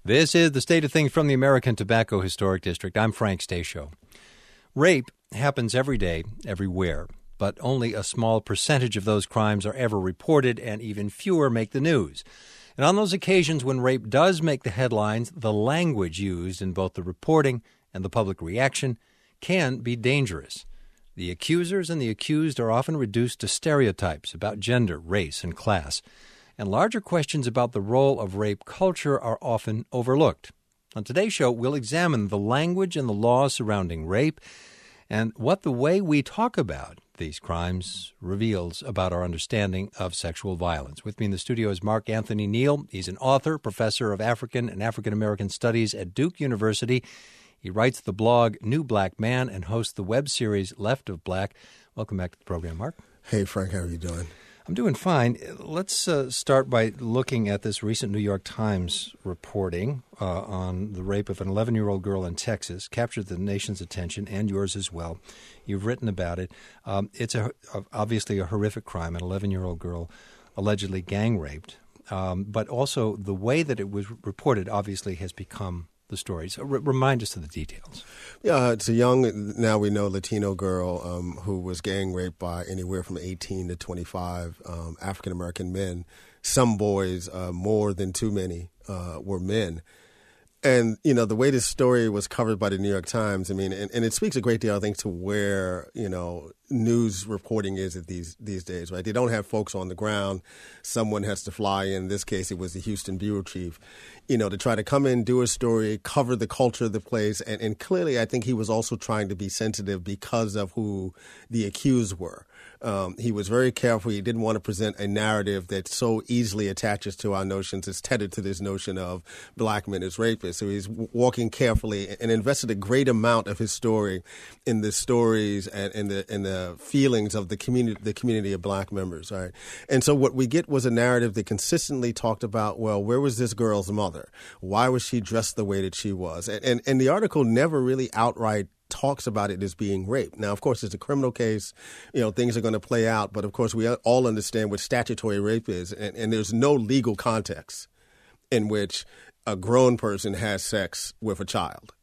This is the State of Things from the American Tobacco Historic District. I'm Frank Stasio. Rape happens every day, everywhere, but only a small percentage of those crimes are ever reported, and even fewer make the news. And on those occasions when rape does make the headlines, the language used in both the reporting and the public reaction can be dangerous. The accusers and the accused are often reduced to stereotypes about gender, race, and class. And larger questions about the role of rape culture are often overlooked. On today's show, we'll examine the language and the laws surrounding rape and what the way we talk about these crimes reveals about our understanding of sexual violence. With me in the studio is Mark Anthony Neal. He's an author, professor of African and African American Studies at Duke University. He writes the blog New Black Man and hosts the web series Left of Black. Welcome back to the program, Mark. Hey, Frank. How are you doing? I'm doing fine. Let's start by looking at this recent New York Times reporting on the rape of an 11-year-old girl in Texas. Captured the nation's attention and yours as well. You've written about it. It's obviously a horrific crime, an 11-year-old girl allegedly gang raped. But also the way that it was reported obviously has become the story. So remind us of the details. Yeah, it's a young, now we know, Latino girl who was gang raped by anywhere from 18 to 25 African-American men. Some boys, more than too many, were men. And, you know, the way this story was covered by the New York Times, I mean, and it speaks a great deal, I think, to where, you know, news reporting is at these days, right? They don't have folks on the ground. Someone has to fly in. In this case, it was the Houston bureau chief, you know, to try to come in, do a story, cover the culture of the place. And clearly, I think he was also trying to be sensitive because of who the accused were. He was very careful. He didn't want to present a narrative that so easily attaches to our notions. It's tethered to this notion of black men as rapists. So he's walking carefully and invested a great amount of his story in the stories and in the feelings of the community of black members. Right. And so what we get was a narrative that consistently talked about, well, where was this girl's mother? Why was she dressed the way that she was? And the article never really outright talks about it as being rape. Now, of course, it's a criminal case. You know, things are going to play out. But, of course, we all understand what statutory rape is. And there's no legal context in which a grown person has sex with a child.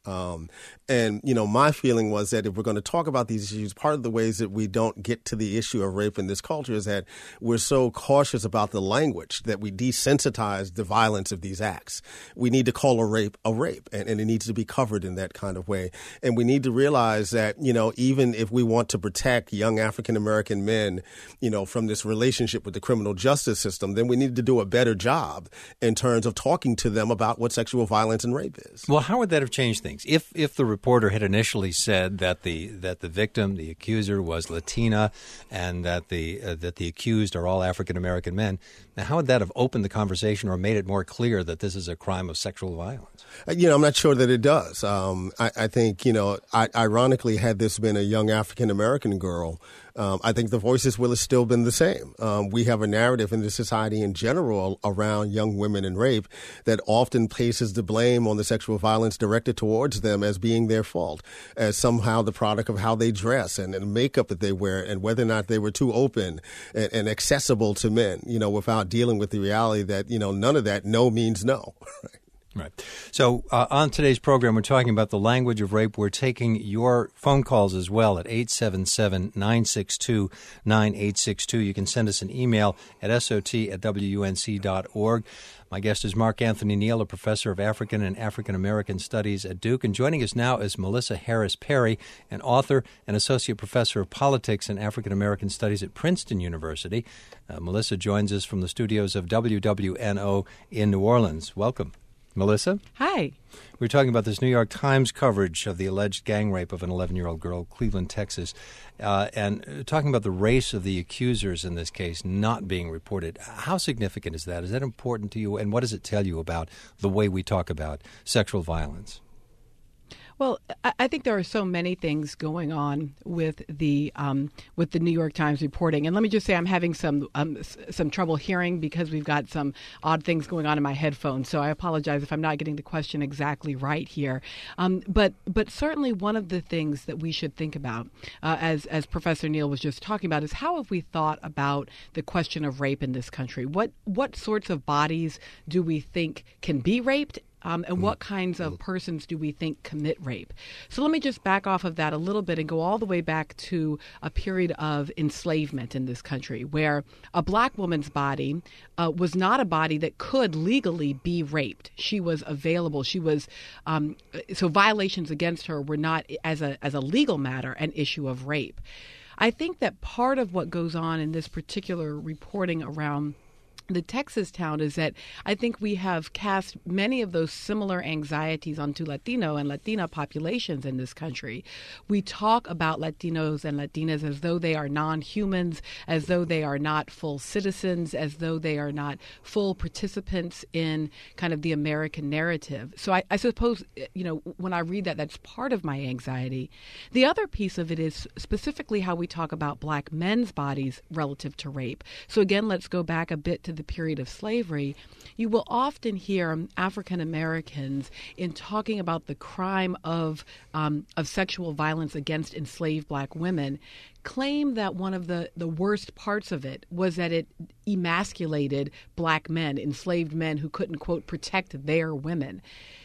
And, you know, my feeling was that if we're going to talk about these issues, part of the ways that we don't get to the issue of rape in this culture is that we're so cautious about the language that we desensitize the violence of these acts. We need to call a rape, and it needs to be covered in that kind of way. And we need to realize that, you know, even if we want to protect young African-American men, you know, from this relationship with the criminal justice system, then we need to do a better job in terms of talking to them about what sexual violence and rape is. Well, how would that have changed things? If the reporter had initially said that the victim, the accuser, was Latina, and that the accused are all African American men, now how would that have opened the conversation or made it more clear that this is a crime of sexual violence? You know, I'm not sure that it does. I think, you know, ironically, had this been a young African American girl, I think the voices will have still been the same. We have a narrative in the society in general around young women and rape that often places the blame on the sexual violence directed towards them as being their fault, as somehow the product of how they dress and the makeup that they wear and whether or not they were too open and accessible to men, you know, without dealing with the reality that, you know, none of that no means no. Right. So on today's program, we're talking about the language of rape. We're taking your phone calls as well at 877-962-9862. You can send us an email at sot@wunc.org. My guest is Mark Anthony Neal, a professor of African and African American Studies at Duke. And joining us now is Melissa Harris Perry, an author and associate professor of politics and African American Studies at Princeton University. Melissa joins us from the studios of WWNO in New Orleans. Welcome, Melissa. Hi. We're talking about this New York Times coverage of the alleged gang rape of an 11-year-old girl, Cleveland, Texas, and talking about the race of the accusers in this case not being reported. How significant is that? Is that important to you? And what does it tell you about the way we talk about sexual violence? Well, I think there are so many things going on with the New York Times reporting, and let me just say I'm having some trouble hearing because we've got some odd things going on in my headphones. So I apologize if I'm not getting the question exactly right here. But certainly one of the things that we should think about, as Professor Neal was just talking about, is how have we thought about the question of rape in this country? What sorts of bodies do we think can be raped? and what kinds of persons do we think commit rape? So let me just back off of that a little bit and go all the way back to a period of enslavement in this country where a black woman's body was not a body that could legally be raped. She was available. She was so violations against her were not, as a legal matter, an issue of rape. I think that part of what goes on in this particular reporting around the Texas town is that I think we have cast many of those similar anxieties onto Latino and Latina populations in this country. We talk about Latinos and Latinas as though they are non-humans, as though they are not full citizens, as though they are not full participants in kind of the American narrative. So I suppose, when I read that, that's part of my anxiety. The other piece of it is specifically how we talk about black men's bodies relative to rape. So again, let's go back a bit to the period of slavery. You will often hear African Americans in talking about the crime of sexual violence against enslaved black women claim that one of the worst parts of it was that it emasculated black men, enslaved men who couldn't, quote, protect their women.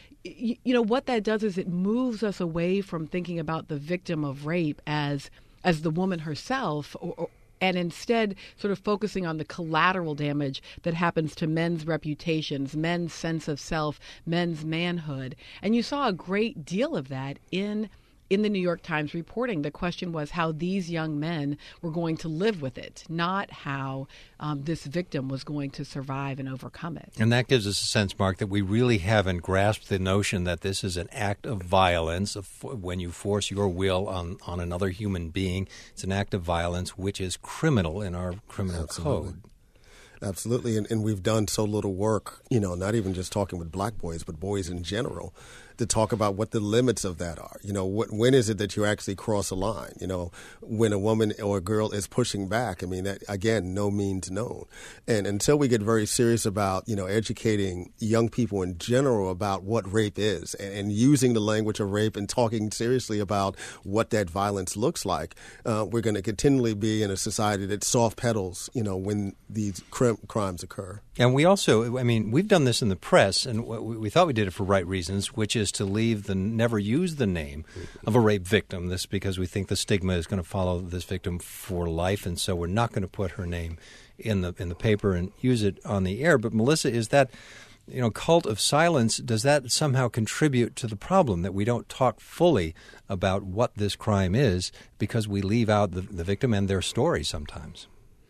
What that does is it moves us away from thinking about the victim of rape as the woman herself, and instead sort of focusing on the collateral damage that happens to men's reputations, men's sense of self, men's manhood. And you saw a great deal of that in the New York Times reporting. The question was how these young men were going to live with it, not how this victim was going to survive and overcome it. And that gives us a sense, Mark, that we really haven't grasped the notion that this is an act of violence. When you force your will on another human being, it's an act of violence which is criminal in our criminal code. Absolutely. And we've done so little work, not even just talking with black boys, but boys in general, to talk about what the limits of that are. When is it that you actually cross a line? When a woman or a girl is pushing back, that, again, no means known. And until we get very serious about, educating young people in general about what rape is and using the language of rape and talking seriously about what that violence looks like, we're going to continually be in a society that soft pedals, when these crimes occur. And we also, we've done this in the press, and we thought we did it for right reasons, which is to never use the name of a rape victim. This because we think the stigma is going to follow this victim for life, and so we're not going to put her name in the paper and use it on the air. But Melissa, is that cult of silence, does that somehow contribute to the problem that we don't talk fully about what this crime is because we leave out the victim and their story sometimes?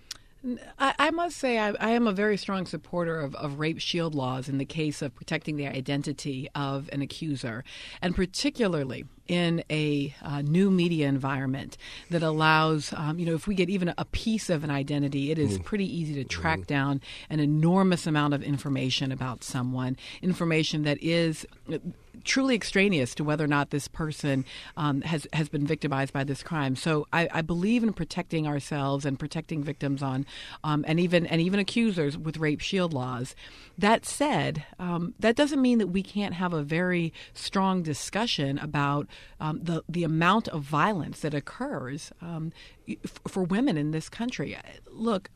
I must say I am a very strong supporter of rape shield laws in the case of protecting the identity of an accuser, and particularly in a new media environment that allows, if we get even a piece of an identity, it is pretty easy to track down an enormous amount of information about someone, information that is truly extraneous to whether or not this person has been victimized by this crime. So I believe in protecting ourselves and protecting victims and even accusers with rape shield laws. That said, that doesn't mean that we can't have a very strong discussion about the amount of violence that occurs for women in this country. Look,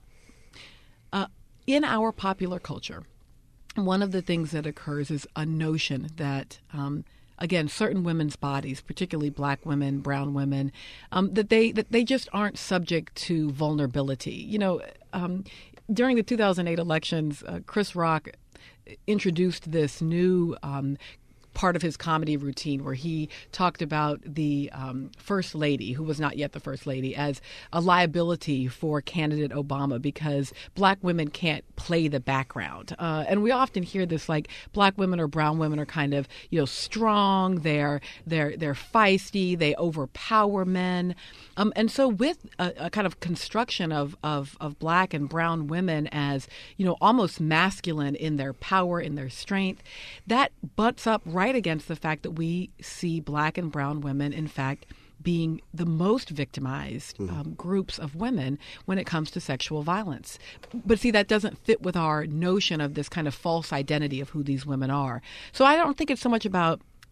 in our popular culture, one of the things that occurs is a notion that, again, certain women's bodies, particularly black women, brown women, that they just aren't subject to vulnerability. During the 2008 elections, Chris Rock introduced this new part of his comedy routine where he talked about the first lady, who was not yet the first lady, as a liability for candidate Obama because black women can't play the background. And we often hear this, like, black women or brown women are kind of, strong, they're feisty, they overpower men. And so with a kind of construction of black and brown women as, almost masculine in their power, in their strength, that butts up right against the fact that we see black and brown women, in fact, being the most victimized groups of women when it comes to sexual violence. But see, that doesn't fit with our notion of this kind of false identity of who these women are. So I don't think it's so much about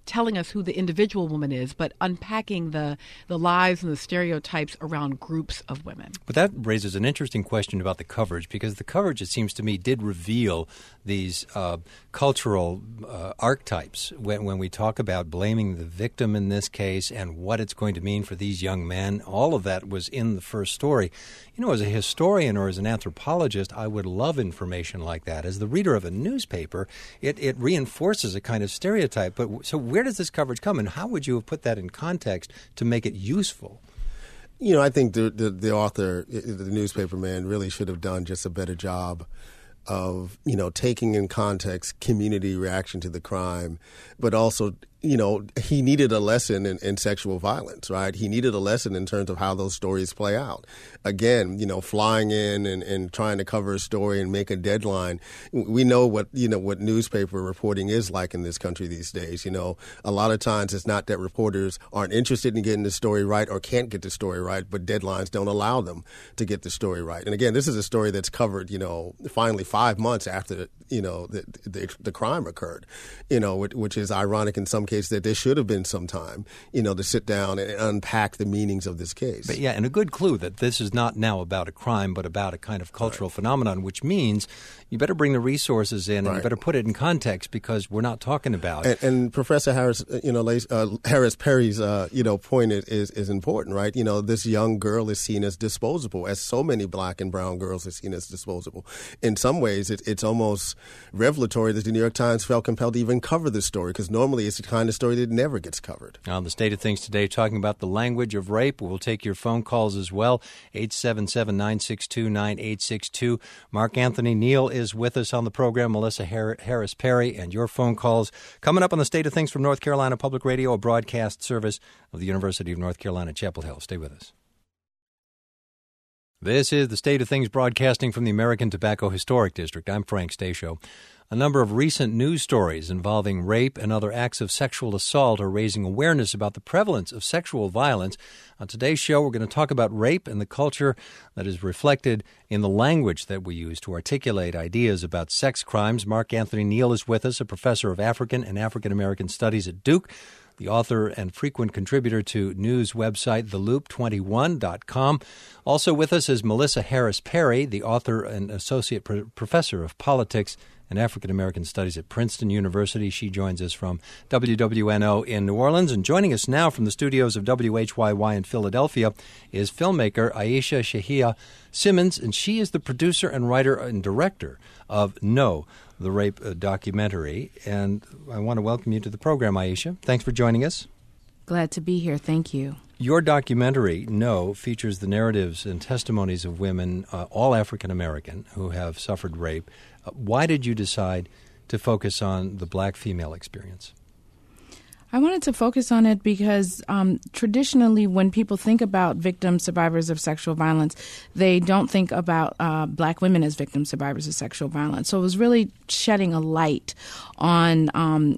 telling us who the individual woman is, but unpacking the lies and the stereotypes around groups of women. But that raises an interesting question about the coverage, because the coverage, it seems to me, did reveal these cultural archetypes when we talk about blaming the victim in this case and what it's going to mean for these young men. All of that was in the first story. You know, as a historian or as an anthropologist, I would love information like that. As the reader of a newspaper, it reinforces a kind of stereotype. But so where does this coverage come, and how would you have put that in context to make it useful? You know, I think the author, the newspaper man, really should have done just a better job of, you know, taking in context community reaction to the crime, but also, you know, he needed a lesson in sexual violence, right? He needed a lesson in terms of how those stories play out. Again, you know, flying in and trying to cover a story and make a deadline. We know what newspaper reporting is like in this country these days. You know, a lot of times it's not that reporters aren't interested in getting the story right or can't get the story right, but deadlines don't allow them to get the story right. And again, this is a story that's covered, you know, finally 5 months after, you know, the crime occurred, you know, which is ironic in some cases that there should have been some time, you know, to sit down and unpack the meanings of this case. But yeah, and a good clue that this is not now about a crime, but about a kind of cultural phenomenon, which means you better bring the resources in and you better put it in context, because we're not talking about. And Professor Harris, you know, Harris Perry's, you know, point is important, right? You know, this young girl is seen as disposable, as so many black and brown girls are seen as disposable. In some ways, it's almost revelatory that the New York Times felt compelled to even cover this story, because normally it's the kind of story that never gets covered. On the State of Things today, talking about the language of rape. We'll take your phone calls as well, 877-962-9862. Mark Anthony Neal is with us on the program, Melissa Harris Perry, and your phone calls coming up on the State of Things from North Carolina Public Radio, a broadcast service of the University of North Carolina, Chapel Hill. Stay with us. This is the State of Things broadcasting from the American Tobacco Historic District. I'm Frank Stasio. A number of recent news stories involving rape and other acts of sexual assault are raising awareness about the prevalence of sexual violence. On today's show, we're going to talk about rape and the culture that is reflected in the language that we use to articulate ideas about sex crimes. Mark Anthony Neal is with us, a professor of African and African American Studies at Duke, the author and frequent contributor to news website theloop21.com. Also with us is Melissa Harris Perry, the author and associate professor of politics and African American Studies at Princeton University. She joins us from WWNO in New Orleans. And joining us now from the studios of WHYY in Philadelphia is filmmaker Aisha Shahia Simmons, and she is the producer and writer and director of No, the Rape documentary. And I want to welcome you to the program, Aisha. Thanks for joining us. Glad to be here. Thank you. Your documentary, No, features the narratives and testimonies of women, all African American, who have suffered rape. Why did you decide to focus on the black female experience? I wanted to focus on it because traditionally when people think about victims, survivors of sexual violence, they don't think about black women as victims, survivors of sexual violence. So it was really shedding a light on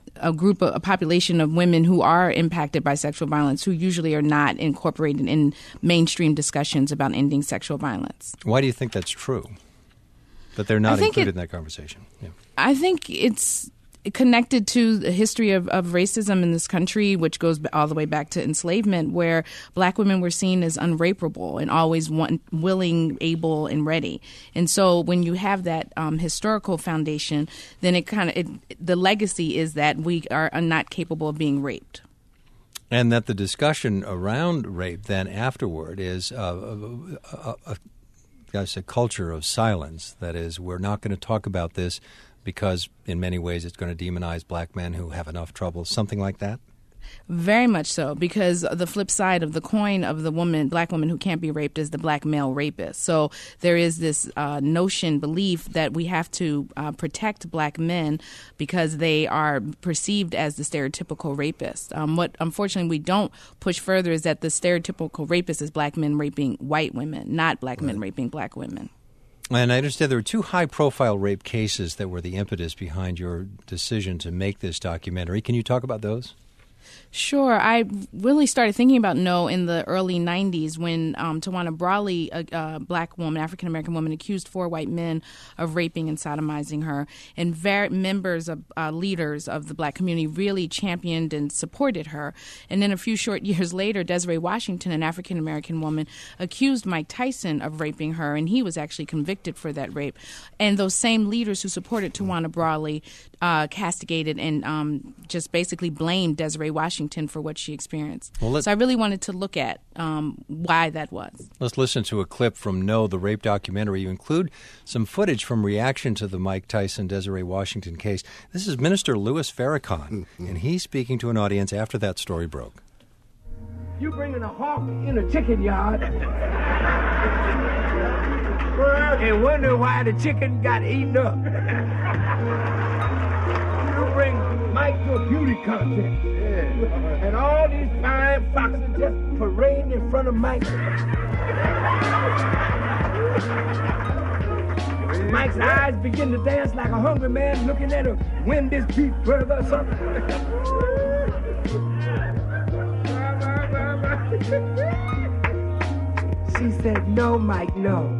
a population of women who are impacted by sexual violence, who usually are not incorporated in mainstream discussions about ending sexual violence. Why do you think that's true? That they're not included in that conversation? Yeah. I think it's connected to the history of racism in this country, which goes all the way back to enslavement, where black women were seen as unrapeable and always willing, able, and ready. And so when you have that historical foundation, then the legacy is that we are not capable of being raped. And that the discussion around rape then afterward is a culture of silence. That is, we're not going to talk about this because in many ways it's going to demonize black men who have enough trouble, something like that? Very much so, because the flip side of the coin of the black woman who can't be raped is the black male rapist. So there is this belief that we have to protect black men because they are perceived as the stereotypical rapist. What unfortunately we don't push further is that the stereotypical rapist is black men raping white women, not black men raping black women. And I understand there were two high-profile rape cases that were the impetus behind your decision to make this documentary. Can you talk about those? Sure. I really started thinking about No in the early 90s when Tawana Brawley, a black woman, African-American woman, accused 4 white men of raping and sodomizing her. And members of leaders of the black community really championed and supported her. And then a few short years later, Desiree Washington, an African-American woman, accused Mike Tyson of raping her, and he was actually convicted for that rape. And those same leaders who supported Tawana Brawley castigated and just basically blamed Desiree Washington for what she experienced. So I really wanted to look at why that was. Let's listen to a clip from No, the rape documentary. You include some footage from reaction to the Mike Tyson, Desiree Washington case. This is Minister Louis Farrakhan, and he's speaking to an audience after that story broke. You bringing a hawk in a chicken yard and wonder why the chicken got eaten up. You bring Mike to a beauty contest, and all these fine foxes just parading in front of Mike. Mike's eyes begin to dance like a hungry man looking at a Wendy's beef burger or something. She said, "No, Mike, no."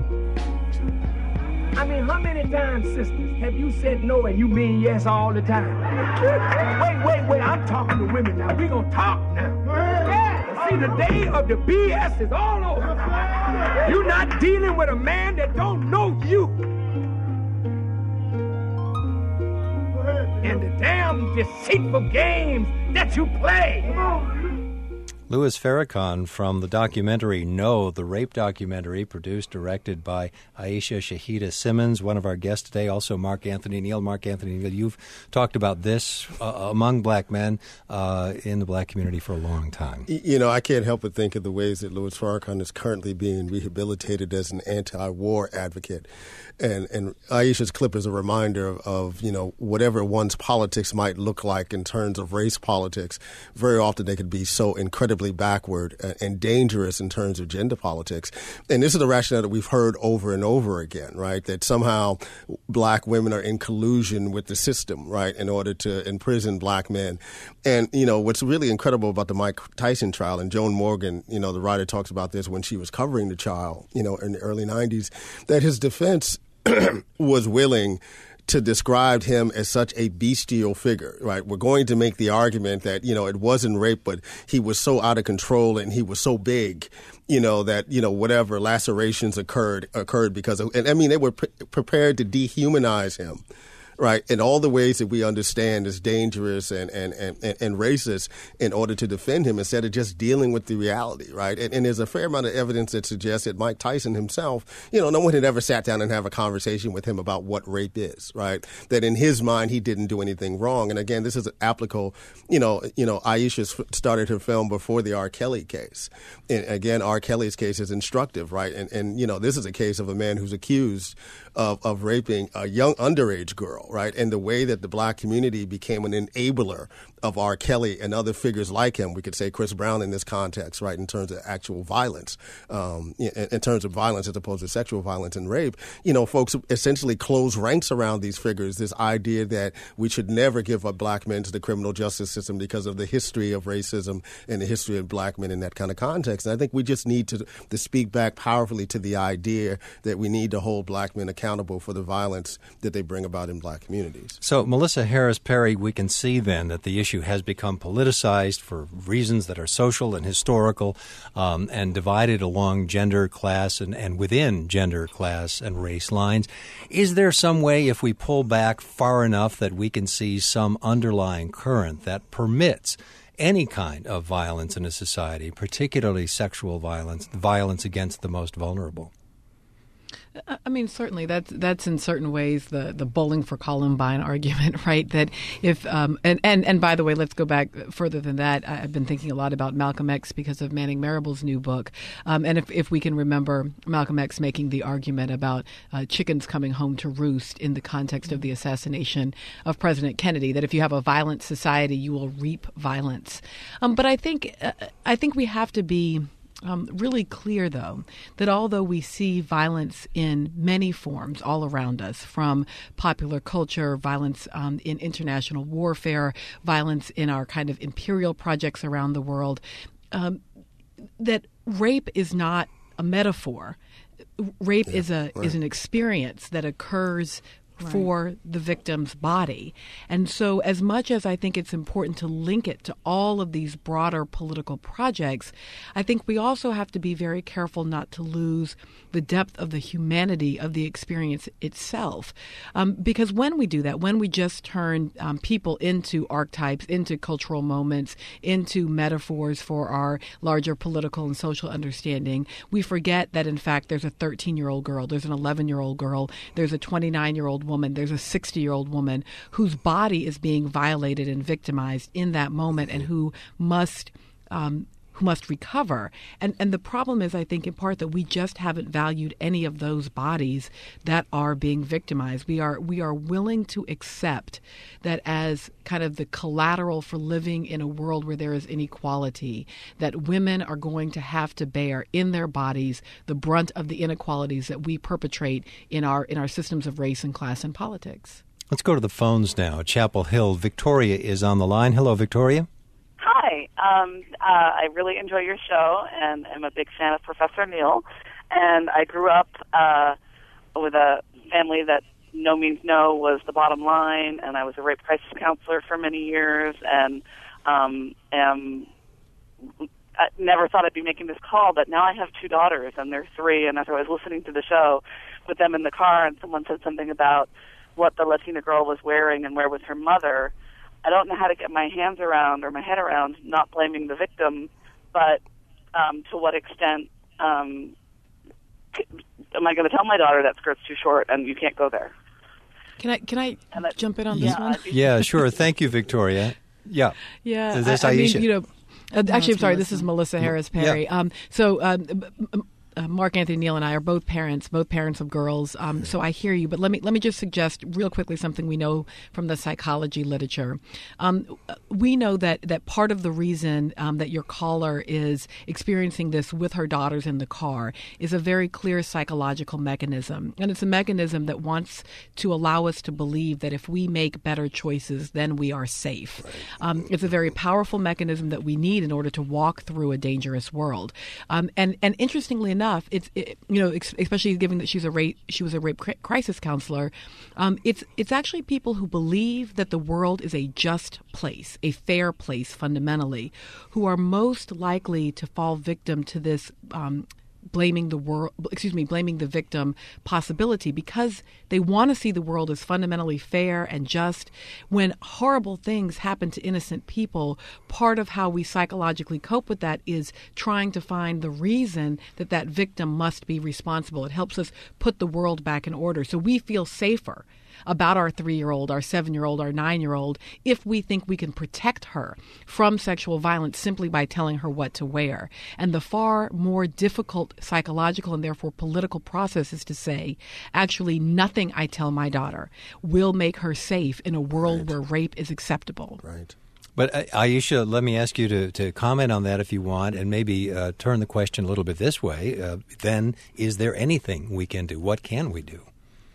I mean, how many times, sisters, have you said no and you mean yes all the time? Wait, I'm talking to women now. We gonna talk now. Yeah, see, the day of the BS is all over. You're not dealing with a man that don't know you. And the damn deceitful games that you play. Louis Farrakhan from the documentary No, the rape documentary, produced, directed by Aisha Shahida Simmons, one of our guests today, also Mark Anthony Neal. Mark Anthony Neal, you've talked about this among black men in the black community for a long time. You know, I can't help but think of the ways that Louis Farrakhan is currently being rehabilitated as an anti-war advocate. And Aisha's clip is a reminder of, you know, whatever one's politics might look like in terms of race politics, very often they could be so incredibly backward and dangerous in terms of gender politics. And this is the rationale that we've heard over and over again, right? That somehow black women are in collusion with the system, right, in order to imprison black men. And, you know, what's really incredible about the Mike Tyson trial, and Joan Morgan, you know, the writer talks about this when she was covering the trial, you know, in the early 90s, that his defense was willing to describe him as such a bestial figure, right? We're going to make the argument that, you know, it wasn't rape, but he was so out of control and he was so big, you know, that, you know, whatever lacerations occurred because of, and I mean, they were prepared to dehumanize him. Right, in all the ways that we understand is dangerous and racist in order to defend him instead of just dealing with the reality, right? And there's a fair amount of evidence that suggests that Mike Tyson himself, you know, no one had ever sat down and have a conversation with him about what rape is, right? That in his mind, he didn't do anything wrong. And again, this is applicable, you know, Aisha started her film before the R. Kelly case. And again, R. Kelly's case is instructive, right? And you know, this is a case of a man who's accused of raping a young underage girl, right? And the way that the black community became an enabler of R. Kelly and other figures like him, we could say Chris Brown in this context, right, in terms of actual violence, in terms of violence as opposed to sexual violence and rape, you know, folks essentially close ranks around these figures, this idea that we should never give up black men to the criminal justice system because of the history of racism and the history of black men in that kind of context. And I think we just need to speak back powerfully to the idea that we need to hold black men accountable for the violence that they bring about in black communities. So, Melissa Harris Perry, we can see then that the issue has become politicized for reasons that are social and historical and divided along gender, class, and within gender, class, and race lines. Is there some way, if we pull back far enough, that we can see some underlying current that permits any kind of violence in a society, particularly sexual violence, violence against the most vulnerable? I mean, certainly that's in certain ways the Bowling for Columbine argument, right? That if and by the way, let's go back further than that. I've been thinking a lot about Malcolm X because of Manning Marable's new book, and if we can remember Malcolm X making the argument about chickens coming home to roost in the context of the assassination of President Kennedy, that if you have a violent society, you will reap violence. But I think we have to be really clear, though, that although we see violence in many forms all around us, from popular culture, violence in international warfare, violence in our kind of imperial projects around the world, that rape is not a metaphor. Rape is an experience that occurs for the victim's body. And so as much as I think it's important to link it to all of these broader political projects, I think we also have to be very careful not to lose the depth of the humanity of the experience itself. Because when we do that, when we just turn people into archetypes, into cultural moments, into metaphors for our larger political and social understanding, we forget that, in fact, there's a 13-year-old girl, there's an 11-year-old girl, there's a 29-year-old woman, there's a 60-year-old woman whose body is being violated and victimized in that moment, and who must recover. And the problem is, I think, in part that we just haven't valued any of those bodies that are being victimized. We are willing to accept that as kind of the collateral for living in a world where there is inequality, that women are going to have to bear in their bodies the brunt of the inequalities that we perpetrate in our systems of race and class and politics. Let's go to the phones now. Chapel Hill. Victoria is on the line. Hello, Victoria. Hi. I really enjoy your show, and I'm a big fan of Professor Neal. And I grew up with a family that no means no was the bottom line, and I was a rape crisis counselor for many years, and I never thought I'd be making this call, but now I have two daughters, and they're 3, and as I was listening to the show with them in the car, and someone said something about what the Latina girl was wearing and where was her mother, I don't know how to get my hands around or my head around not blaming the victim, but to what extent am I going to tell my daughter that skirt's too short and you can't go there? Can I jump in on this one? Yeah, sure. Thank you, Victoria. Yeah. Yeah. Is this Aisha? I mean, actually, I'm sorry. This is Melissa Harris Perry. Yeah. Mark Anthony Neal and I are both parents of girls. So I hear you, but let me just suggest real quickly something we know from the psychology literature. We know that part of the reason that your caller is experiencing this with her daughters in the car is a very clear psychological mechanism, and it's a mechanism that wants to allow us to believe that if we make better choices, then we are safe. Right. It's a very powerful mechanism that we need in order to walk through a dangerous world. And interestingly enough, especially given that she was a rape crisis counselor, it's actually people who believe that the world is a just place, a fair place fundamentally, who are most likely to fall victim to this blaming the victim possibility, because they want to see the world as fundamentally fair and just. When horrible things happen to innocent people, part of how we psychologically cope with that is trying to find the reason that victim must be responsible. It helps us put the world back in order, so we feel safer about our 3-year-old, our 7-year-old, our 9-year-old, if we think we can protect her from sexual violence simply by telling her what to wear. And the far more difficult psychological and therefore political process is to say, actually, nothing I tell my daughter will make her safe in a world where rape is acceptable. Right. But Aisha, let me ask you to comment on that if you want, and maybe turn the question a little bit this way. Then, is there anything we can do? What can we do?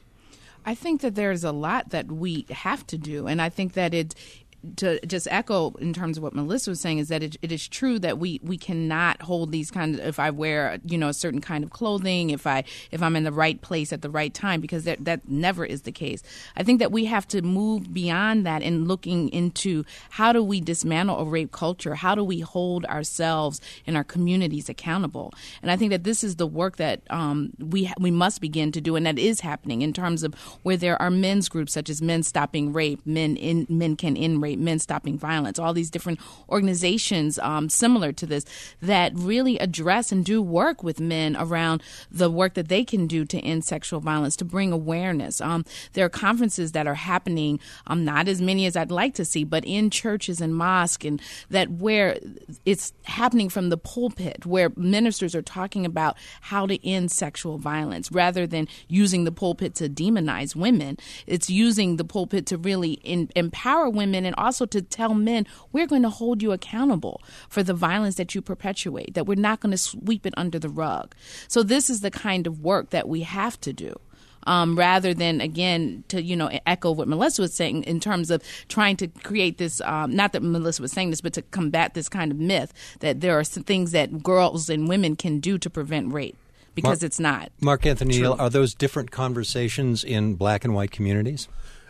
I think that there's a lot that we have to do, and I think that to just echo in terms of what Melissa was saying, is that it is true that we cannot hold these kinds of, if I wear a certain kind of clothing, if I'm in the right place at the right time, because that never is the case. I think that we have to move beyond that and looking into how do we dismantle a rape culture, how do we hold ourselves and our communities accountable. And I think that this is the work that we must begin to do, and that is happening in terms of where there are men's groups such as Men Stopping Rape, Men Can End Rape, Men Stopping Violence, all these different organizations similar to this that really address and do work with men around the work that they can do to end sexual violence, to bring awareness. There are conferences that are happening, not as many as I'd like to see, but in churches and mosques, and that where it's happening from the pulpit, where ministers are talking about how to end sexual violence rather than using the pulpit to demonize women. It's using the pulpit to really empower women and also to tell men, we're going to hold you accountable for the violence that you perpetuate, that we're not going to sweep it under the rug. So this is the kind of work that we have to do. Rather than, again, to, echo what Melissa was saying in terms of trying to create this, not that Melissa was saying this, but to combat this kind of myth that there are some things that girls and women can do to prevent rape, because it's not. Mark Anthony Neal, are those different conversations in black and white communities?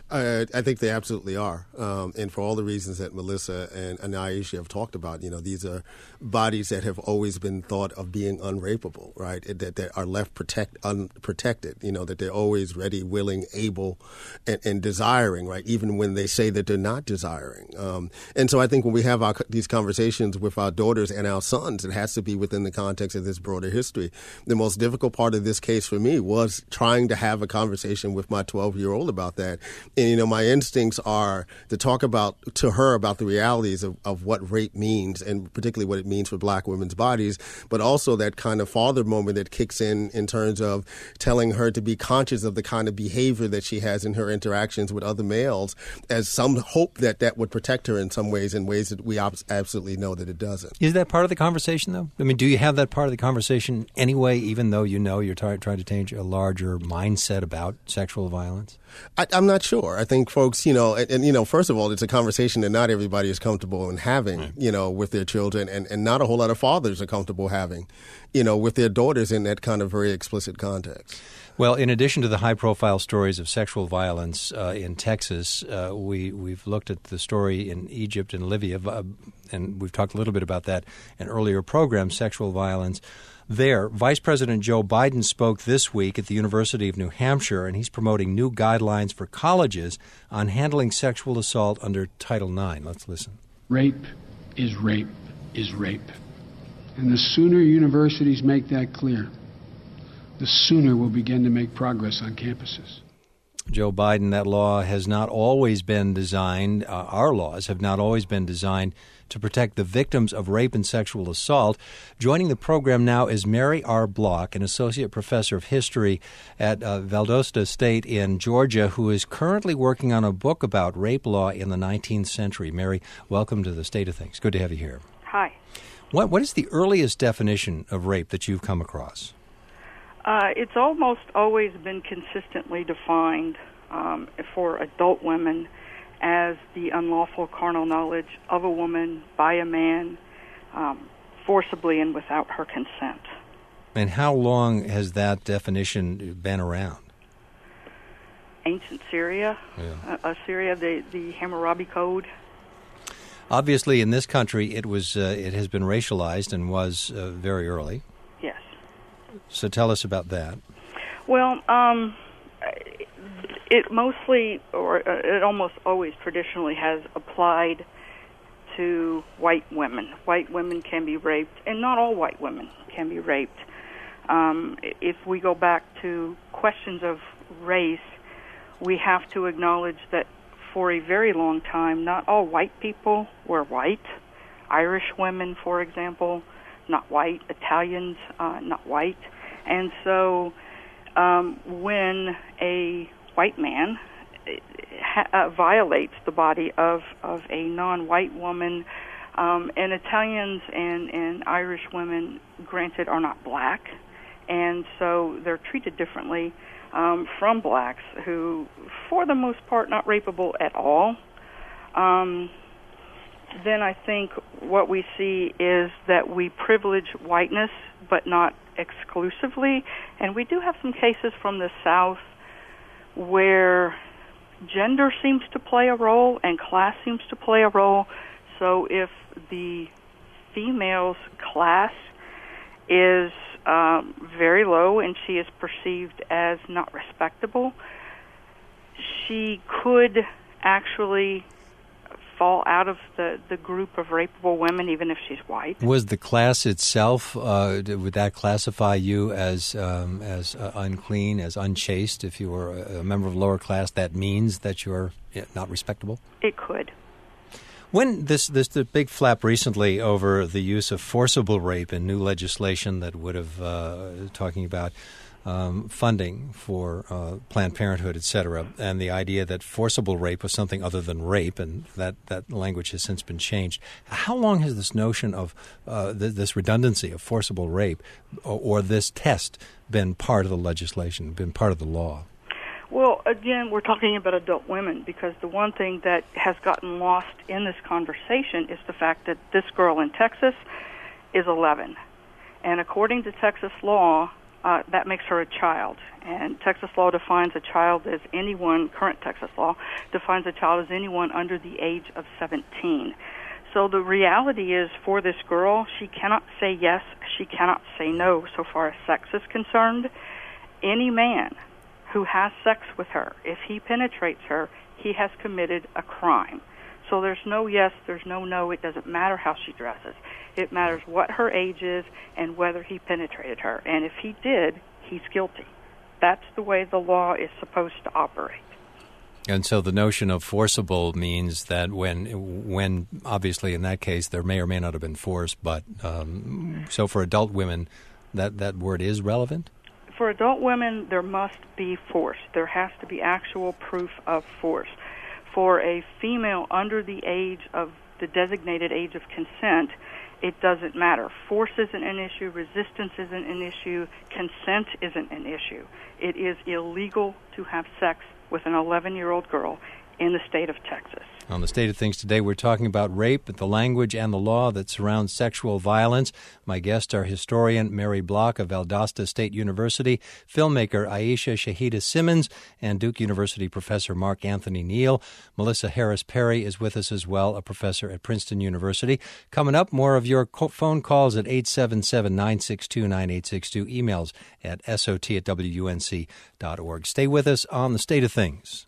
I think they absolutely are. And for all the reasons that Melissa and Aisha have talked about, these are bodies that have always been thought of being unrapeable, right? That are left unprotected, that they're always ready, willing, able, and desiring, right? Even when they say that they're not desiring. And so I think when we have these conversations with our daughters and our sons, it has to be within the context of this broader history. The most difficult part of this case for me was trying to have a conversation with my 12-year-old about that. And, my instincts are to talk to her about the realities of what rape means, and particularly what it means for black women's bodies, but also that kind of father moment that kicks in terms of telling her to be conscious of the kind of behavior that she has in her interactions with other males, as some hope that would protect her in some ways, in ways that we absolutely know that it doesn't. Is that part of the conversation, though? I mean, do you have that part of the conversation anyway, even though you're trying to change a larger mindset about sexual violence? I'm not sure. I think folks, first of all, it's a conversation that not everybody is comfortable in having, with their children, and not a whole lot of fathers are comfortable having, with their daughters in that kind of very explicit context. Well, in addition to the high-profile stories of sexual violence in Texas, we've looked at the story in Egypt and Libya, and we've talked a little bit about that in earlier programs, sexual violence there. Vice President Joe Biden spoke this week at the University of New Hampshire, and he's promoting new guidelines for colleges on handling sexual assault under Title IX. Let's listen. Rape is rape is rape. And the sooner universities make that clear, the sooner we'll begin to make progress on campuses. Joe Biden, that law has not always been designed, our laws have not always been designed to protect the victims of rape and sexual assault. Joining the program now is Mary R. Block, an associate professor of history at Valdosta State in Georgia, who is currently working on a book about rape law in the 19th century. Mary, welcome to the State of Things. Good to have you here. Hi. What is the earliest definition of rape that you've come across? It's almost always been consistently defined for adult women as the unlawful carnal knowledge of a woman by a man forcibly and without her consent. And how long has that definition been around? Ancient Syria, Assyria, the Hammurabi Code. Obviously, in this country, it has been racialized and was very early. Yes. So tell us about that. Well, it mostly, or it almost always traditionally has applied to white women. White women can be raped, and not all white women can be raped. If we go back to questions of race, we have to acknowledge that for a very long time, not all white people were white. Irish women, for example, not white. Italians, not white. And so when a white man violates the body of a non-white woman, and Italians and Irish women, granted, are not black, and so they're treated differently from blacks, who, for the most part, not rapeable at all. Then I think what we see is that we privilege whiteness, but not exclusively. And we do have some cases from the South where gender seems to play a role and class seems to play a role. So if the female's class is very low and she is perceived as not respectable, she could actually fall out of the group of rapeable women, even if she's white. Was the class itself, would that classify you as unclean, as unchaste? If you were a member of lower class, that means that you're not respectable? It could. When the big flap recently over the use of forcible rape in new legislation that would have, talking about funding for Planned Parenthood, et cetera, and the idea that forcible rape was something other than rape, and that language has since been changed. How long has this notion of this redundancy of forcible rape or this test been part of the legislation, been part of the law? Well, again, we're talking about adult women because the one thing that has gotten lost in this conversation is the fact that this girl in Texas is 11. And according to Texas law, that makes her a child. And Texas law defines a child as anyone, current Texas law, defines a child as anyone under the age of 17. So the reality is for this girl, she cannot say yes, she cannot say no so far as sex is concerned. Any man who has sex with her, if he penetrates her, he has committed a crime. So there's no yes, there's no no. It doesn't matter how she dresses. It matters what her age is and whether he penetrated her. And if he did, he's guilty. That's the way the law is supposed to operate. And so the notion of forcible means that when obviously in that case there may or may not have been force, but so for adult women, that word is relevant? For adult women, there must be force. There has to be actual proof of force. For a female under the age of the designated age of consent, it doesn't matter. Force isn't an issue. Resistance isn't an issue. Consent isn't an issue. It is illegal to have sex with an 11-year-old girl in the state of Texas. On the State of Things today, we're talking about rape, the language and the law that surrounds sexual violence. My guests are historian Mary Block of Valdosta State University, filmmaker Aisha Shahida Simmons, and Duke University professor Mark Anthony Neal. Melissa Harris Perry is with us as well, a professor at Princeton University. Coming up, more of your phone calls at 877-962-9862, emails at sot@wunc.org. Stay with us on the State of Things.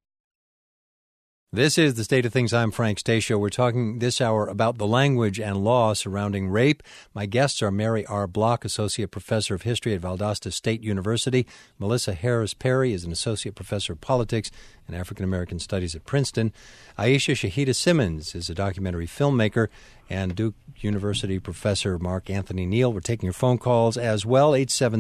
This is the State of Things. I'm Frank Stasio. We're talking this hour about the language and law surrounding rape. My guests are Mary R. Block, Associate Professor of History at Valdosta State University. Melissa Harris Perry is an Associate Professor of Politics and African American Studies at Princeton. Aisha Shahida Simmons is a documentary filmmaker. And Duke University Professor Mark Anthony Neal. We're taking your phone calls as well,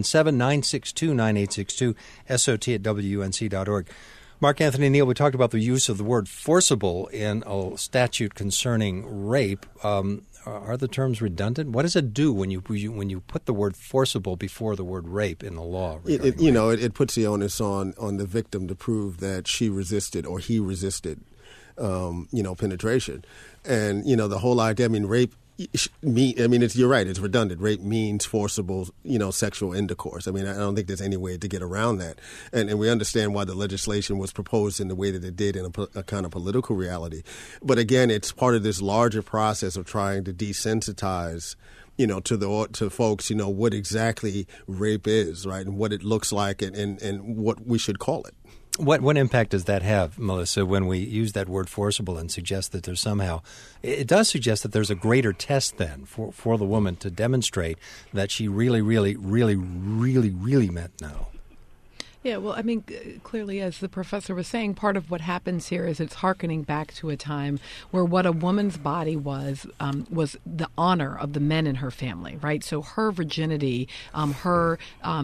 877-962-9862, SOT@WUNC.org. Mark Anthony Neal, we talked about the use of the word forcible in a statute concerning rape. Are the terms redundant? What does it do when you put the word forcible before the word rape in the law? It puts the onus on the victim to prove that she resisted or he resisted, penetration. And, the whole idea, rape, you're right, it's redundant. Rape means forcible, sexual intercourse. I don't think there's any way to get around that. And we understand why the legislation was proposed in the way that it did in a kind of political reality. But again, it's part of this larger process of trying to desensitize to folks, what exactly rape is, right, and what it looks like and what we should call it. What impact does that have, Melissa, when we use that word forcible and suggest that there's somehow – it does suggest that there's a greater test then for the woman to demonstrate that she really, really, really, really, really meant no. Yeah, well, clearly, as the professor was saying, part of what happens here is it's hearkening back to a time where what a woman's body was the honor of the men in her family, right? So her virginity, her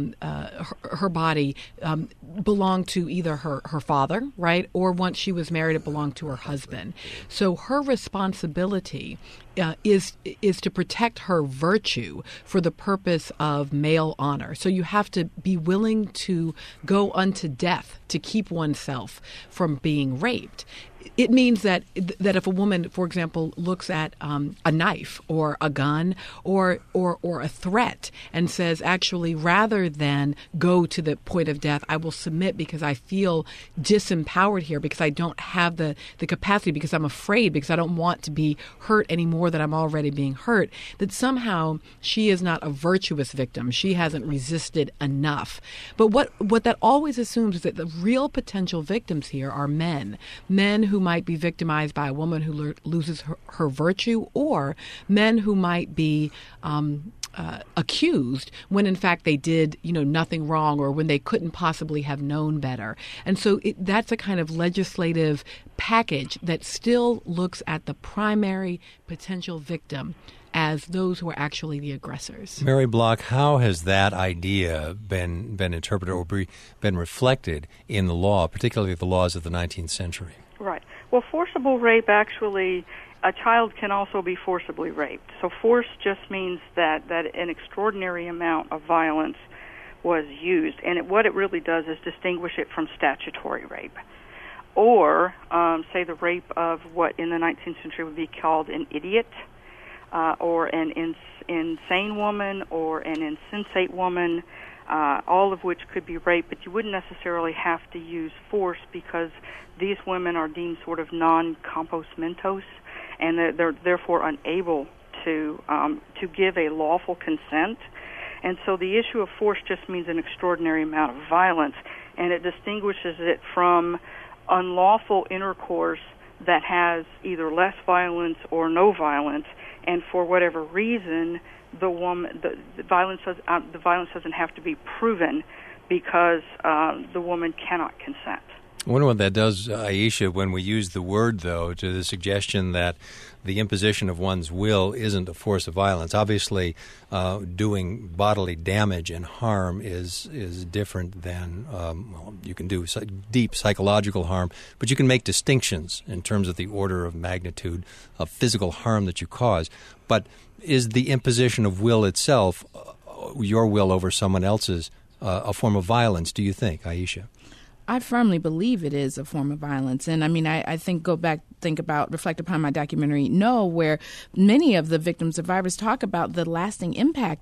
body belonged to either her father, right, or once she was married, it belonged to her husband. So her responsibility is to protect her virtue for the purpose of male honor. So you have to be willing to go unto death to keep oneself from being raped. It means that if a woman, for example, looks at a knife or a gun or a threat and says, actually, rather than go to the point of death, I will submit because I feel disempowered here, because I don't have the capacity, because I'm afraid, because I don't want to be hurt any more than I'm already being hurt, that somehow she is not a virtuous victim. She hasn't resisted enough. But what that always assumes is that the real potential victims here are men who might be victimized by a woman who loses her virtue, or men who might be accused when in fact they did, nothing wrong, or when they couldn't possibly have known better. And so that's a kind of legislative package that still looks at the primary potential victim as those who are actually the aggressors. Mary Block, how has that idea been interpreted or been reflected in the law, particularly the laws of the 19th century? Right. Well, forcible rape, actually, a child can also be forcibly raped. So force just means that an extraordinary amount of violence was used. And what it really does is distinguish it from statutory rape. Or, say, the rape of what in the 19th century would be called an idiot, or an insane woman, or an insensate woman, all of which could be rape, but you wouldn't necessarily have to use force because these women are deemed sort of non-compos mentis, and they're therefore unable to give a lawful consent. And so the issue of force just means an extraordinary amount of violence, and it distinguishes it from unlawful intercourse that has either less violence or no violence, and for whatever reason, the violence doesn't have to be proven because the woman cannot consent. I wonder what that does, Aisha, when we use the word, though, to the suggestion that the imposition of one's will isn't a force of violence. Obviously, doing bodily damage and harm is different than, you can do deep psychological harm, but you can make distinctions in terms of the order of magnitude of physical harm that you cause. But is the imposition of will itself, your will over someone else's, a form of violence, do you think, Aisha? I firmly believe it is a form of violence. And I mean, I think reflect upon my documentary, No, where many of the victim survivors talk about the lasting impact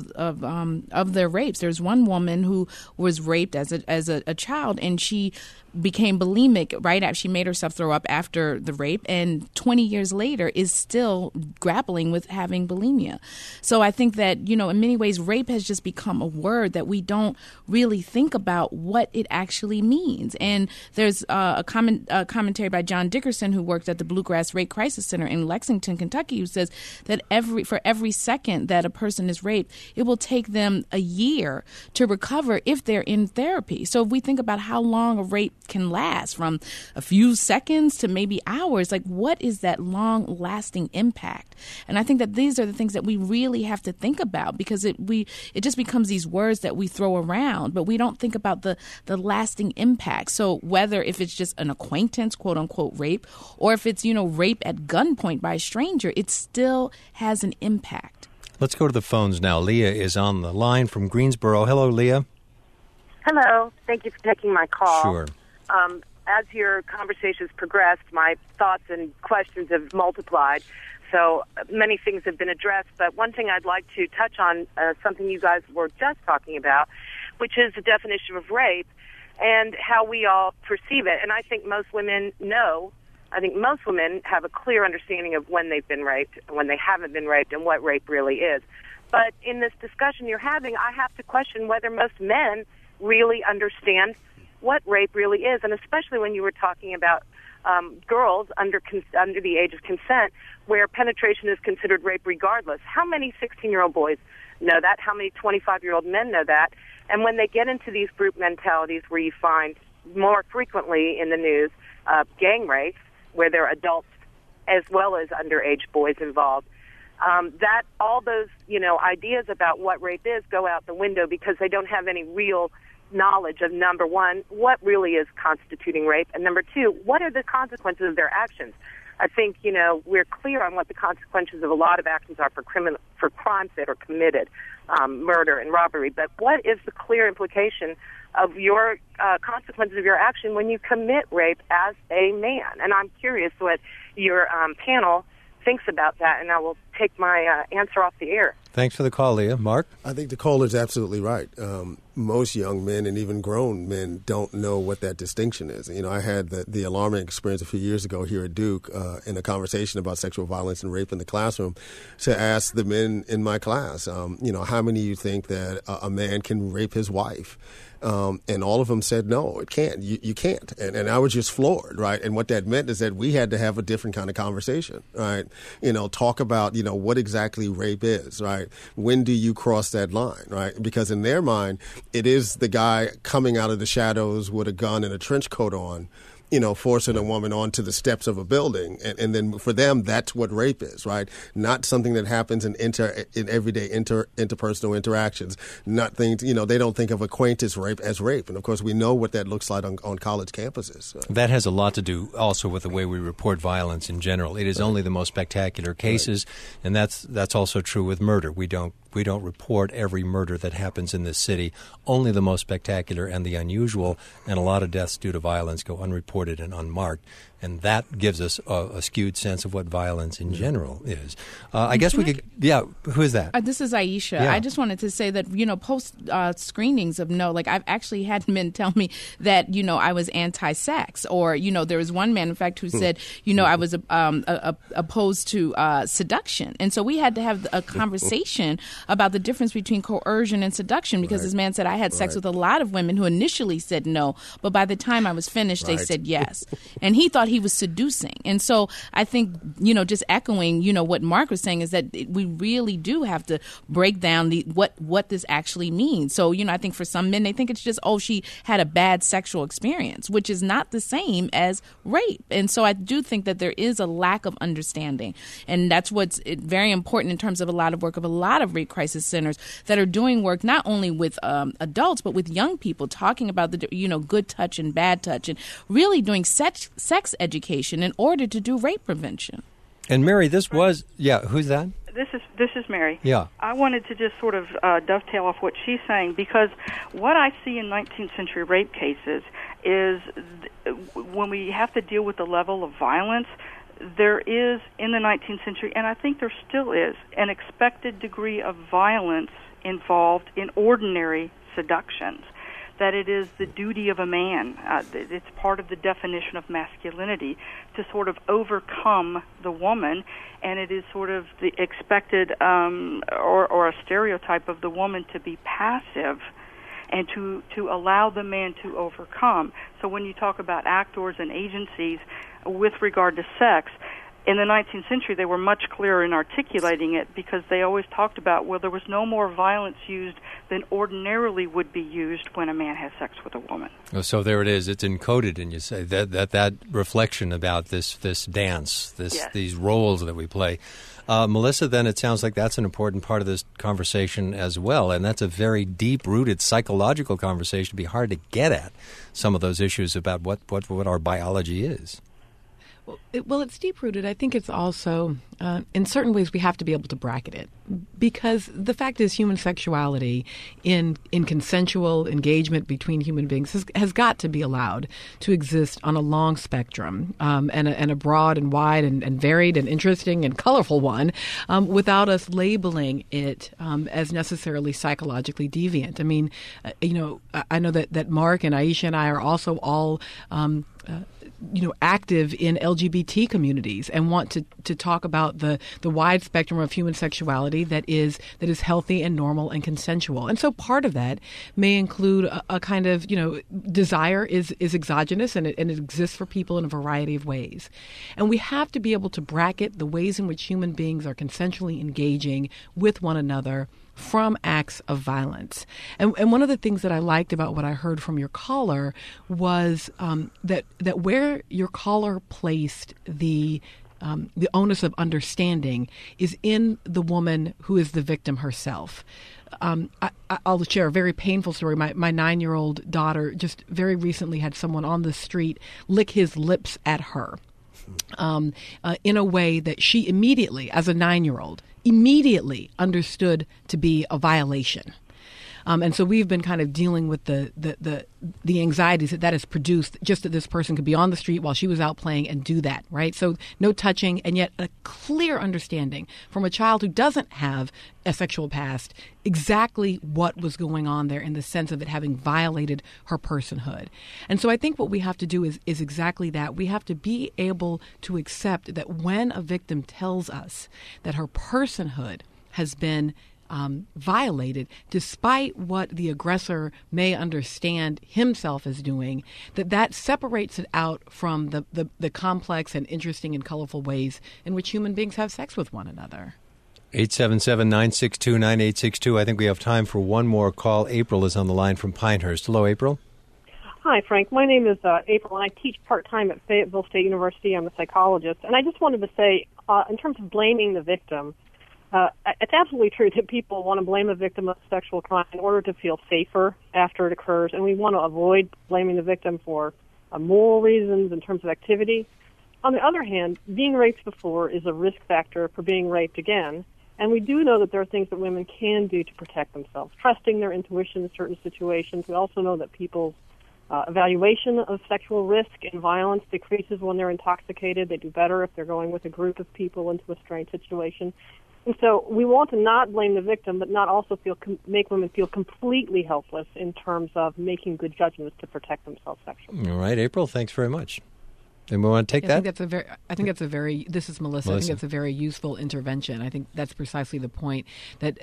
of their rapes. There's one woman who was raped as a child, and she became bulimic right after she made herself throw up after the rape, and 20 years later is still grappling with having bulimia. So I think that, in many ways, rape has just become a word that we don't really think about what it actually means. And there's a commentary by John Dickerson, who worked at the Bluegrass Rape Crisis Center in Lexington, Kentucky, who says that for every second that a person is raped, it will take them a year to recover if they're in therapy. So if we think about how long a rape can last, from a few seconds to maybe hours, like what is that long-lasting impact? And I think that these are the things that we really have to think about, because it just becomes these words that we throw around, but we don't think about the lasting impact. So whether if it's just an acquaintance, quote unquote, rape, or if it's, rape at gunpoint by a stranger, it still has an impact. Let's go to the phones now. Leah is on the line from Greensboro. Hello, Leah. Hello. Thank you for taking my call. Sure. As your conversations progressed, my thoughts and questions have multiplied. So many things have been addressed, but one thing I'd like to touch on, something you guys were just talking about, which is the definition of rape and how we all perceive it. And I think most women know. I think most women have a clear understanding of when they've been raped and when they haven't been raped and what rape really is. But in this discussion you're having, I have to question whether most men really understand what rape really is, and especially when you were talking about girls under the age of consent, where penetration is considered rape regardless. How many 16-year-old boys know that? How many 25-year-old men know that? And when they get into these group mentalities where you find more frequently in the news gang rapes, where there are adults as well as underage boys involved, that all those ideas about what rape is go out the window because they don't have any real knowledge of, number one, what really is constituting rape, and number two, what are the consequences of their actions. I think, we're clear on what the consequences of a lot of actions are for crimes that are committed, murder and robbery, but what is the clear implication of your consequences of your action when you commit rape as a man? And I'm curious what your panel thinks about that, and I will take my answer off the air. Thanks for the call, Leah. Mark? I think the caller's absolutely right. Most young men and even grown men don't know what that distinction is. I had the alarming experience a few years ago here at Duke in a conversation about sexual violence and rape in the classroom to ask the men in my class, how many of you think that a man can rape his wife? And all of them said, no, it can't. You can't. And I was just floored, right? And what that meant is that we had to have a different kind of conversation, right? Talk about, what exactly rape is, right? When do you cross that line, right? Because in their mind, it is the guy coming out of the shadows with a gun and a trench coat on, forcing a woman onto the steps of a building. And then for them, that's what rape is, right? Not something that happens in everyday interpersonal interactions. Not things, they don't think of acquaintance rape as rape. And of course, we know what that looks like on college campuses. That has a lot to do also with the way we report violence in general. It is only the most spectacular cases, and that's also true with murder. We don't report every murder that happens in this city, only the most spectacular and the unusual, and a lot of deaths due to violence go unreported and unmarked. And that gives us a skewed sense of what violence in general is. I guess we could, who is that? This is Aisha. Yeah. I just wanted to say that, post screenings of I've actually had men tell me that, I was anti-sex, or, there was one man, in fact, who said, I was opposed to seduction. And so we had to have a conversation about the difference between coercion and seduction, because this man said, I had sex with a lot of women who initially said no, but by the time I was finished, they said yes. And he thought he was seducing. And so I think, just echoing, what Mark was saying is that we really do have to break down what this actually means. So, I think for some men, they think it's just, she had a bad sexual experience, which is not the same as rape. And so I do think that there is a lack of understanding. And that's what's very important in terms of a lot of work of a lot of rape crisis centers that are doing work not only with adults, but with young people, talking about the, good touch and bad touch, and really doing sex education in order to do rape prevention. And Mary, this was, who's that? This is Mary. Yeah. I wanted to just sort of dovetail off what she's saying, because what I see in 19th century rape cases is when we have to deal with the level of violence, there is in the 19th century, and I think there still is, an expected degree of violence involved in ordinary seductions. That it is the duty of a man, it's part of the definition of masculinity, to sort of overcome the woman, and it is sort of the expected or a stereotype of the woman to be passive and to allow the man to overcome. So when you talk about actors and agencies with regard to sex, in the 19th century, they were much clearer in articulating it, because they always talked about, there was no more violence used than ordinarily would be used when a man has sex with a woman. Oh, so there it is. It's encoded, and you say that reflection about this dance, these roles that we play. Melissa, then it sounds like that's an important part of this conversation as well, and that's a very deep-rooted psychological conversation. It'd be hard to get at some of those issues about what our biology is. Well, it's deep-rooted. I think it's also, in certain ways, we have to be able to bracket it, because the fact is human sexuality in consensual engagement between human beings has got to be allowed to exist on a long spectrum, and a broad and wide and varied and interesting and colorful one, without us labeling it as necessarily psychologically deviant. I mean, I know that Mark and Aisha and I are also all active in LGBT communities and want to talk about the wide spectrum of human sexuality that is healthy and normal and consensual. And so part of that may include a kind of, desire is exogenous, and it exists for people in a variety of ways. And we have to be able to bracket the ways in which human beings are consensually engaging with one another from acts of violence. And one of the things that I liked about what I heard from your caller was that where your caller placed the onus of is in the woman who is the victim herself. I'll share a very painful story. My 9-year-old daughter just very recently had someone on the street lick his lips at her in a way that she immediately, as a 9-year-old, understood to be a violation. And so we've been kind of dealing with the anxieties that has produced, just that this person could be on the street while she was out playing and do that, right? So no touching, and yet a clear understanding from a child who doesn't have a sexual past exactly what was going on there, in the sense of it having violated her personhood. And so I think what we have to do is exactly that. We have to be able to accept that when a victim tells us that her personhood has been violated, despite what the aggressor may understand himself as doing, that separates it out from the complex and interesting and colorful ways in which human beings have sex with one another. 877-962-9862. I think we have time for one more call. April is on the line from Pinehurst. Hello, April. Hi, Frank. My name is April, and I teach part-time at Fayetteville State University. I'm a psychologist. And I just wanted to say, in terms of blaming the victim, it's absolutely true that people want to blame a victim of sexual crime in order to feel safer after it occurs, and we want to avoid blaming the victim for moral reasons in terms of activity. On the other hand, being raped before is a risk factor for being raped again, and we do know that there are things that women can do to protect themselves, trusting their intuition in certain situations. We also know that people's evaluation of sexual risk and violence decreases when they're intoxicated. They do better if they're going with a group of people into a strange situation. And so we want to not blame the victim, but not also make women feel completely helpless in terms of making good judgments to protect themselves sexually. All right, April, thanks very much. And we want to take that? I think that's a very, this is Melissa. I think that's a very useful intervention. I think that's precisely the point that,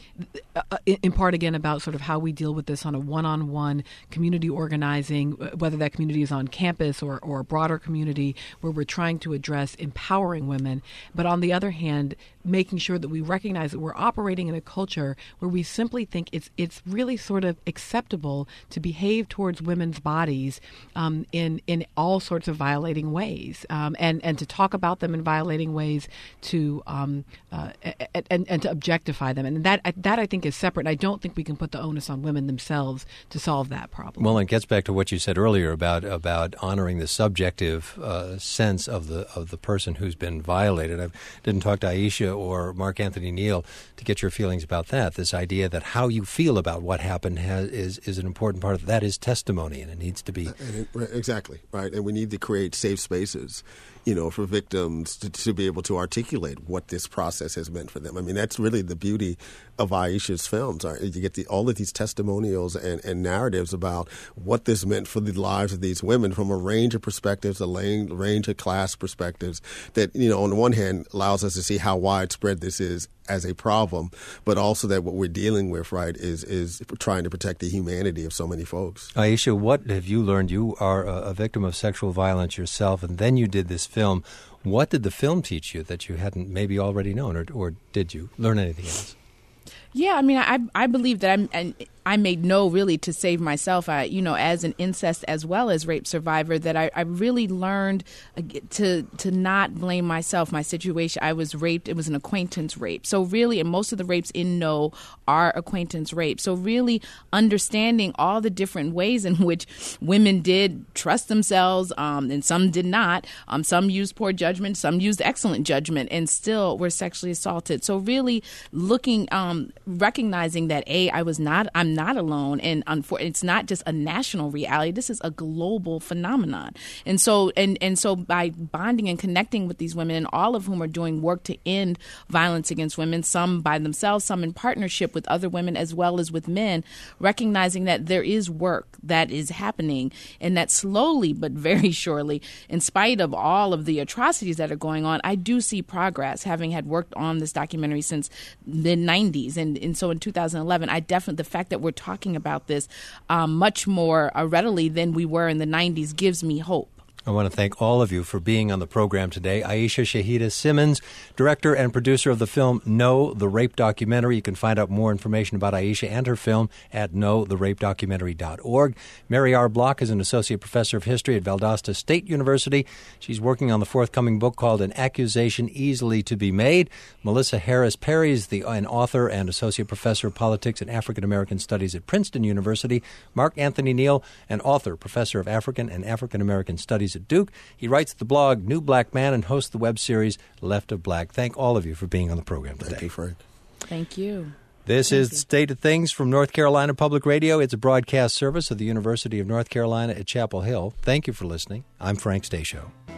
in part, again, about sort of how we deal with this on a one-on-one community organizing, whether that community is on campus or a broader community where we're trying to address empowering women. But on the other hand, making sure that we recognize that we're operating in a culture where we simply think it's really sort of acceptable to behave towards women's bodies in all sorts of violating ways, and to talk about them in violating ways, to and to objectify them, and that I think is separate. I don't think we can put the onus on women themselves to solve that problem. Well, it gets back to what you said earlier about honoring the subjective sense of the person who's been violated. I didn't talk to Aisha or Mark Anthony Neal to get your feelings about that. This idea that how you feel about what happened is an important part of that is testimony, and it needs to be exactly right. And we need to create safe spaces, for victims to be able to articulate what this process has meant for them. I mean, that's really the beauty of Aisha's films. You get all of these testimonials and narratives about what this meant for the lives of these women from a range of perspectives, a range of class perspectives that, on the one hand, allows us to see how widespread this is as a problem, but also that what we're dealing with, right, is trying to protect the humanity of so many folks. Aisha, what have you learned? You are a victim of sexual violence yourself, and then you did this film. What did the film teach you that you hadn't maybe already known, or did you learn anything else? Yeah, I mean, I believe that I made no really to save myself. As an incest as well as rape survivor, that I really learned to not blame myself, my situation. I was raped. It was an acquaintance rape. So really, and most of the rapes in No are acquaintance rape. So really understanding all the different ways in which women did trust themselves, and some did not. Some used poor judgment, some used excellent judgment, and still were sexually assaulted. So really looking, recognizing that I'm not alone, and it's not just a national reality. This is a global phenomenon, and so by bonding and connecting with these women, and all of whom are doing work to end violence against women, some by themselves, some in partnership with other women as well as with men, recognizing that there is work that is happening, and that slowly but very surely, in spite of all of the atrocities that are going on, I do see progress. Having had worked on this documentary since the 90s, and so in 2011, the fact that we're talking about this much more readily than we were in the 90s gives me hope. I want to thank all of you for being on the program today. Aisha Shahida Simmons, director and producer of the film No, the Rape Documentary. You can find out more information about Aisha and her film at notherapedocumentary.org. Mary R. Block is an associate professor of history at Valdosta State University. She's working on the forthcoming book called An Accusation Easily to Be Made. Melissa Harris Perry is an author and associate professor of politics and African American studies at Princeton University. Mark Anthony Neal, an author, professor of African and African American studies at Duke. He writes the blog New Black Man and hosts the web series Left of Black. Thank all of you for being on the program today. Thank you, Frank. Thank you. This is the State of Things from North Carolina Public Radio. It's a broadcast service of the University of North Carolina at Chapel Hill. Thank you for listening. I'm Frank Stasio.